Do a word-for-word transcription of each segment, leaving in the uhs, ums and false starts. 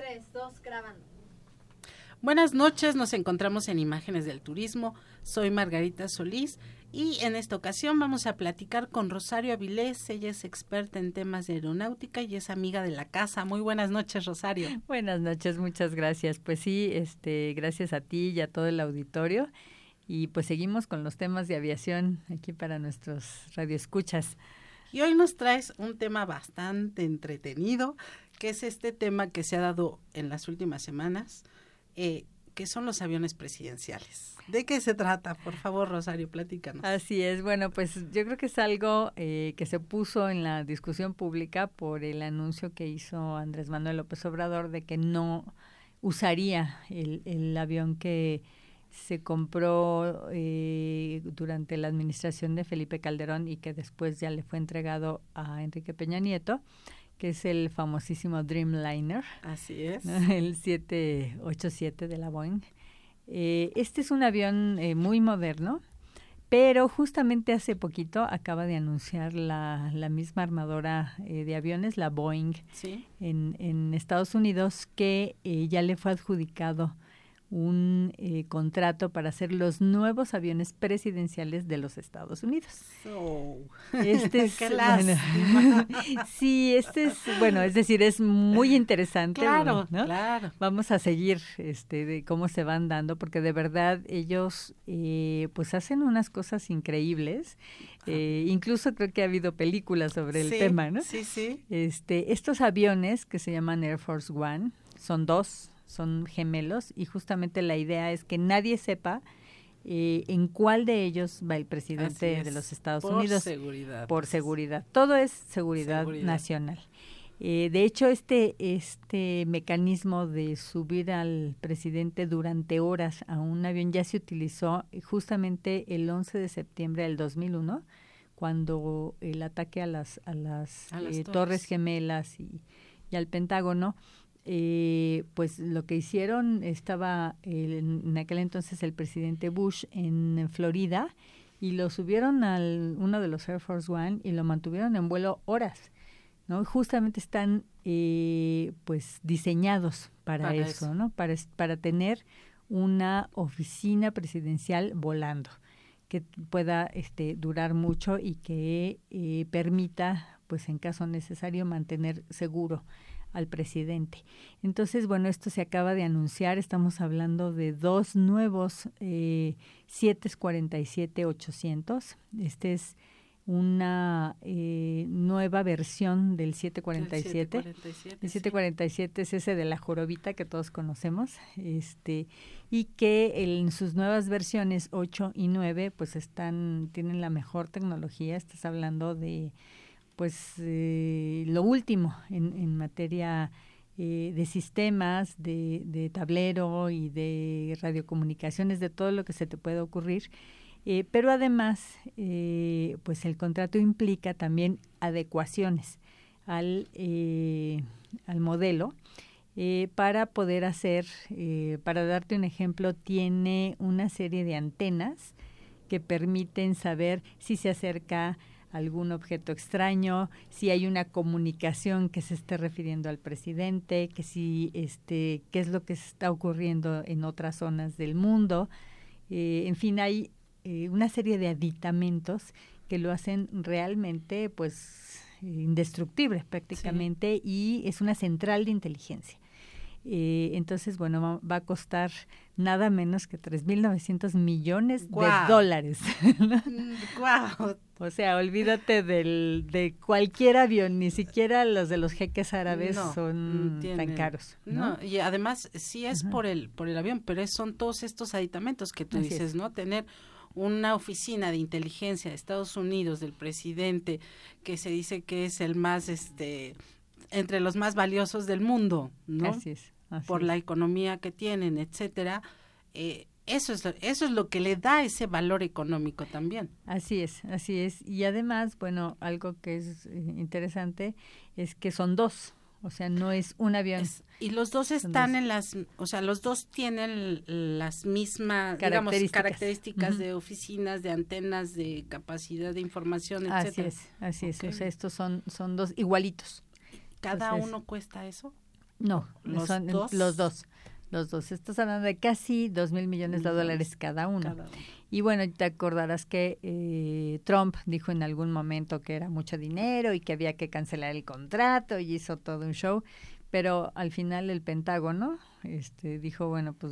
tres, dos, grabando. Buenas noches, nos encontramos en Imágenes del Turismo. Soy Margarita Solís y en esta ocasión vamos a platicar con Rosario Avilés. Ella es experta en temas de aeronáutica y es amiga de la casa. Muy buenas noches, Rosario. Buenas noches, muchas gracias. Pues sí, este, gracias a ti y a todo el auditorio. Y pues seguimos con los temas de aviación aquí para nuestros radioescuchas. Y hoy nos traes un tema bastante entretenido, que es este tema que se ha dado en las últimas semanas, eh, que son los aviones presidenciales. ¿De qué se trata? Por favor, Rosario, platícanos. Así es, bueno, pues yo creo que es algo eh, que se puso en la discusión pública por el anuncio que hizo Andrés Manuel López Obrador de que no usaría el, el avión que se compró eh, durante la administración de Felipe Calderón y que después ya le fue entregado a Enrique Peña Nieto, que es el famosísimo Dreamliner. Así es. ¿No? El siete ochenta y siete de la Boeing. Eh, este es un avión eh, muy moderno, pero justamente hace poquito acaba de anunciar la, la misma armadora eh, de aviones, la Boeing, ¿Sí? en, en Estados Unidos, que eh, ya le fue adjudicado un eh, contrato para hacer los nuevos aviones presidenciales de los Estados Unidos. So, este es, qué bueno, sí, este es, bueno, es decir, es muy interesante. Claro, ¿no? claro. Vamos a seguir este de cómo se van dando, porque de verdad ellos eh, pues hacen unas cosas increíbles. Eh, incluso creo que ha habido películas sobre el sí, tema, ¿no? Sí, sí. Este, estos aviones que se llaman Air Force One son dos. Son gemelos y justamente la idea es que nadie sepa eh, en cuál de ellos va el presidente de los Estados por Unidos. Por seguridad. Por seguridad. Todo es seguridad, seguridad. nacional. Eh, de hecho, este, este mecanismo de subir al presidente durante horas a un avión ya se utilizó justamente el once de septiembre del dos mil uno, cuando el ataque a las, a las, a las eh, torres. torres gemelas y, y al Pentágono. Eh, pues lo que hicieron estaba el, en aquel entonces el presidente Bush en, en Florida y lo subieron al uno de los Air Force One y lo mantuvieron en vuelo horas, ¿no? Justamente están eh, pues diseñados para, para eso, eso, ¿no? Para, para tener una oficina presidencial volando que pueda este, durar mucho y que eh, permita, pues en caso necesario, mantener seguro al presidente. Entonces, bueno, esto se acaba de anunciar, estamos hablando de dos nuevos eh, siete cuarenta y siete ochocientos. Este es una eh, nueva versión del siete cuarenta y siete. El siete cuarenta y siete es ese de la jorobita que todos conocemos, este y que en sus nuevas versiones ocho y nueve pues están tienen la mejor tecnología. Estás hablando de pues eh, lo último en, en materia eh, de sistemas, de, de tablero y de radiocomunicaciones, de todo lo que se te puede ocurrir. Eh, pero además, eh, pues el contrato implica también adecuaciones al, eh, al modelo eh, para poder hacer, eh, para darte un ejemplo, tiene una serie de antenas que permiten saber si se acerca algún objeto extraño, si hay una comunicación que se esté refiriendo al presidente, que si este, qué es lo que está ocurriendo en otras zonas del mundo. Eh, en fin, hay eh, una serie de aditamentos que lo hacen realmente pues indestructible prácticamente, sí. Y es una central de inteligencia. Eh, entonces, bueno, va, va a costar nada menos que tres mil novecientos millones wow. de dólares. Wow. O sea, olvídate del, de cualquier avión, ni siquiera los de los jeques árabes no, son tienen, tan caros, ¿no? No, y además sí es uh-huh. por el por el avión, pero es, son todos estos aditamentos que tú Así dices, es. ¿no? Tener una oficina de inteligencia de Estados Unidos del presidente que se dice que es el más este entre los más valiosos del mundo, ¿no? Así es. Así por es. la economía que tienen, etcétera. Eh, eso es lo, eso es lo que le da ese valor económico también. Así es, así es. Y además, bueno, algo que es eh, interesante es que son dos, o sea, no es un avión. Es, y los dos están dos. en las, o sea, los dos tienen las mismas, características, digamos, características uh-huh. de oficinas, de antenas, de capacidad de información, etcétera. Así es, así okay. es. O sea, estos son, son dos igualitos. ¿Cada Entonces, uno cuesta eso? No, los son dos. los dos. Los dos. Estás hablando de casi dos mil millones de dólares cada uno. Cada uno. Y bueno, te acordarás que eh, Trump dijo en algún momento que era mucho dinero y que había que cancelar el contrato y hizo todo un show, pero al final el Pentágono este, dijo, bueno, pues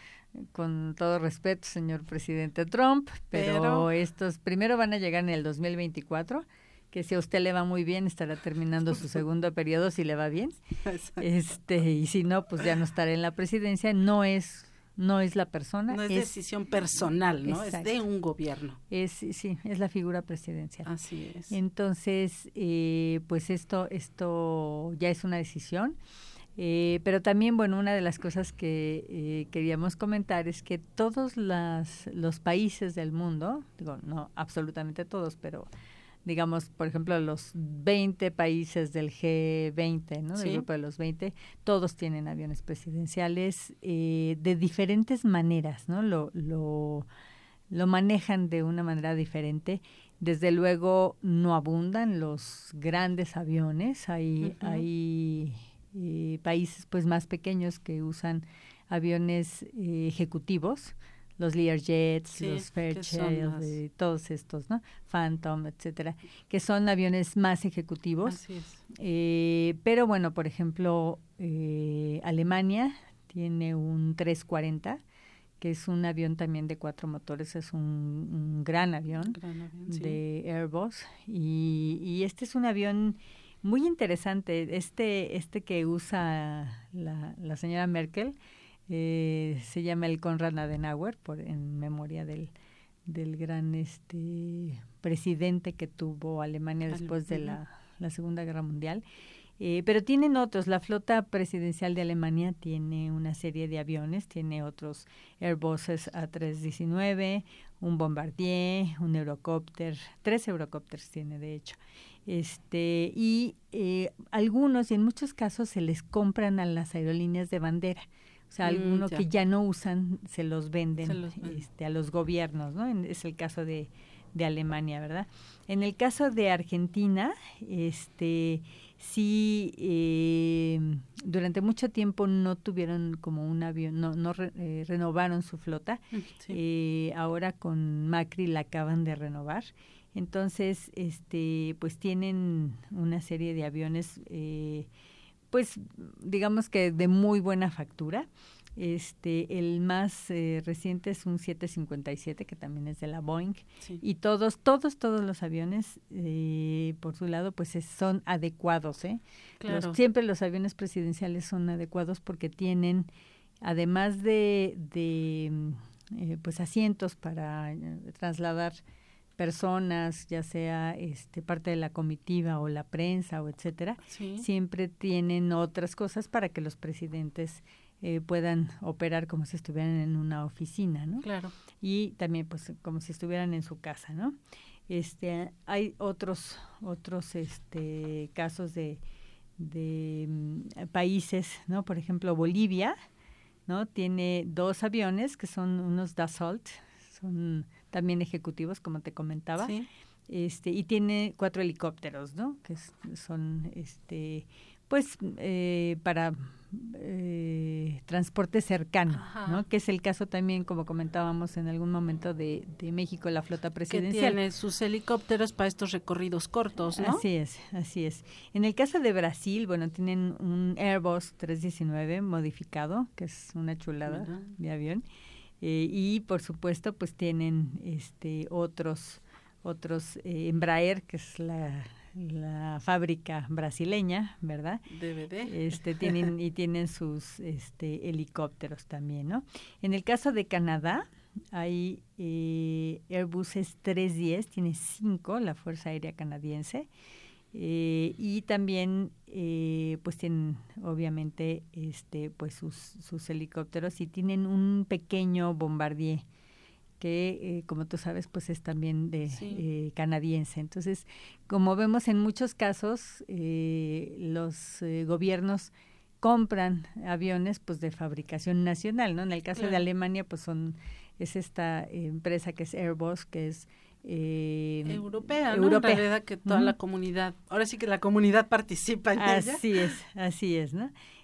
con todo respeto, señor presidente Trump, pero, pero estos primero van a llegar en el dos mil veinticuatro, que si a usted le va muy bien, estará terminando su segundo periodo si le va bien. Exacto. Este, y si no, pues ya no estará en la presidencia. No es no es la persona. No es, es decisión personal, ¿no? Exacto. Es de un gobierno. Es sí, es la figura presidencial. Así es. Entonces, eh, pues esto esto ya es una decisión. Eh, pero también, bueno, una de las cosas que eh, queríamos comentar es que todos las, los países del mundo, digo, no absolutamente todos, pero digamos, por ejemplo, los veinte países del G veinte, ¿no? Del sí. grupo de los veinte, todos tienen aviones presidenciales eh, de diferentes maneras, ¿no? Lo, lo, lo manejan de una manera diferente. Desde luego, no abundan los grandes aviones. Hay, uh-huh. hay eh, países pues más pequeños que usan aviones eh, ejecutivos, los Learjets, sí, los Fairchild, eh, todos estos, ¿no? Phantom, etcétera, que son aviones más ejecutivos. Así es. Eh, pero bueno, por ejemplo, eh, Alemania tiene un trescientos cuarenta, que es un avión también de cuatro motores, es un, un gran avión, gran avión de sí. Airbus, y, y este es un avión muy interesante, este, este que usa la, la señora Merkel. Eh, se llama el Konrad Adenauer, por, en memoria del, del gran este presidente que tuvo Alemania después de la, la Segunda Guerra Mundial. Eh, pero tienen otros, la flota presidencial de Alemania tiene una serie de aviones, tiene otros Airbuses A trescientos diecinueve, un Bombardier, un Eurocopter, tres Eurocopters tiene de hecho. Este y eh, algunos, y en muchos casos, se les compran a las aerolíneas de bandera. O sea, algunos mm, que ya no usan se los venden, se los venden. Este, a los gobiernos, ¿no? En, es el caso de, de Alemania, ¿verdad? En el caso de Argentina, este, sí, eh, durante mucho tiempo no tuvieron como un avión, no, no re, eh, renovaron su flota. Sí. Eh, ahora con Macri la acaban de renovar. Entonces, este, pues tienen una serie de aviones eh, pues digamos que de muy buena factura. Este, el más eh, reciente es un siete cincuenta y siete, que también es de la Boeing, sí. Y todos, todos, todos los aviones, eh, por su lado, pues es, son adecuados, ¿eh? Claro. Los, siempre los aviones presidenciales son adecuados porque tienen, además de, de eh, pues asientos para eh, trasladar personas, ya sea este parte de la comitiva o la prensa o etcétera, sí. Siempre tienen otras cosas para que los presidentes eh, puedan operar como si estuvieran en una oficina, ¿no? Claro. Y también pues como si estuvieran en su casa, ¿no? Este, hay otros otros este casos de de um, países, ¿no? Por ejemplo, Bolivia, ¿no? Tiene dos aviones que son unos Dassault, son también ejecutivos, como te comentaba, sí. este y tiene cuatro helicópteros, ¿no? Que es, son, este, pues, eh, para eh, transporte cercano, Ajá. ¿no? Que es el caso también, como comentábamos en algún momento, de, de México, la flota presidencial. Que tiene sus helicópteros para estos recorridos cortos, ¿no? Así es, así es. En el caso de Brasil, bueno, tienen un Airbus trescientos diecinueve modificado, que es una chulada uh-huh. de avión. Eh, y por supuesto pues tienen este otros otros eh, Embraer, que es la, la fábrica brasileña, ¿verdad? D V D. Este tienen y tienen sus este helicópteros también, ¿no? En el caso de Canadá hay eh, Airbuses trescientos diez, tiene cinco la Fuerza Aérea Canadiense. Eh, y también eh, pues tienen obviamente este pues sus sus helicópteros y tienen un pequeño Bombardier que eh, como tú sabes pues es también de sí. eh, canadiense. Entonces, como vemos en muchos casos eh, los eh, gobiernos compran aviones pues de fabricación nacional, ¿no? En el caso claro. de Alemania pues son es esta eh, empresa que es Airbus, que es Eh, europea, ¿no? Europea. En realidad que toda uh-huh. la comunidad, ahora sí que la comunidad participa en así ella. es, así es, ¿no?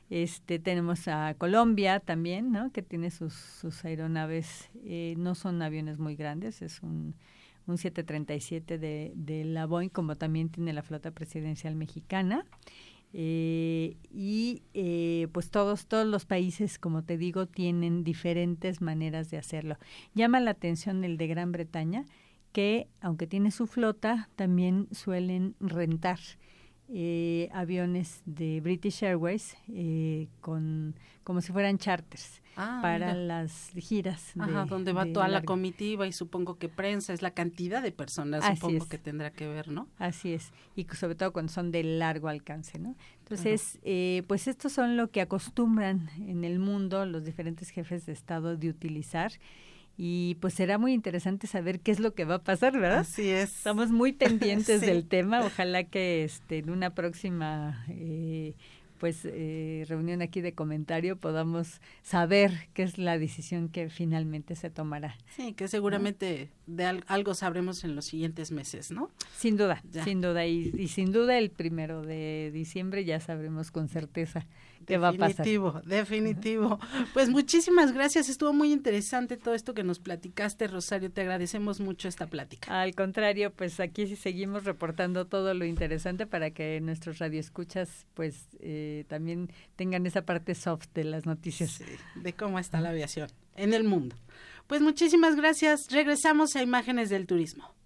Este, tenemos a Colombia también, ¿no? Que tiene sus, sus aeronaves, eh, no son aviones muy grandes, es un, un siete treinta y siete de, de la Boeing, como también tiene la flota presidencial mexicana. Eh, y eh, pues todos, todos los países, como te digo, tienen diferentes maneras de hacerlo. Llama la atención el de Gran Bretaña, que aunque tiene su flota, también suelen rentar Eh, aviones de British Airways eh, con como si fueran charters ah, para mira. las giras. Ajá, de, donde va de toda larga. la comitiva y supongo que prensa, es la cantidad de personas, Así supongo es. que tendrá que ver, ¿no? Así es, y sobre todo cuando son de largo alcance, ¿no? Entonces, eh, pues estos son lo que acostumbran en el mundo los diferentes jefes de Estado de utilizar. Y pues será muy interesante saber qué es lo que va a pasar, ¿verdad? Así es. Estamos muy pendientes Sí. del tema. Ojalá que este, en una próxima eh, pues eh, reunión aquí de comentario podamos saber qué es la decisión que finalmente se tomará. Sí, que seguramente de al, algo sabremos en los siguientes meses, ¿no? Sin duda, Ya. sin duda. Y, y sin duda el primero de diciembre ya sabremos con certeza qué va a pasar. Definitivo, definitivo. Pues muchísimas gracias, estuvo muy interesante todo esto que nos platicaste, Rosario, te agradecemos mucho esta plática. Al contrario, pues aquí seguimos reportando todo lo interesante para que nuestros radioescuchas pues eh, también tengan esa parte soft de las noticias. Sí, de cómo está la aviación en el mundo. Pues muchísimas gracias, regresamos a Imágenes del Turismo.